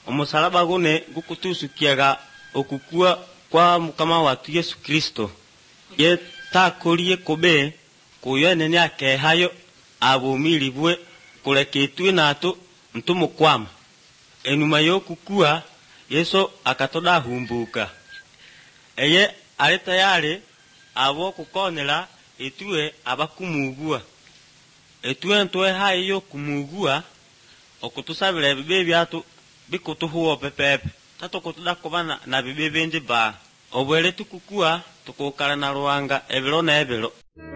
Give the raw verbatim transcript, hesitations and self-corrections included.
Omusalaba gune gukutusukiaga okukua kwa mukama watu Yesu Kristo. Ye takolie kobe kuyene ni akehayo abumilibwe kuleketwe nato ntumukwama. Enuma yokukua Yesu akatoda humbuka. Eye ali tayari abo kukonela etue abakumugua. Etue ntwe hayo kumugua okutusabira bibe byatu bikutuhuo pepepe. Tato kutuda kubana na bibe bindi ba. Obwele tukukua tukukala na ruanga ebiro na ebiro.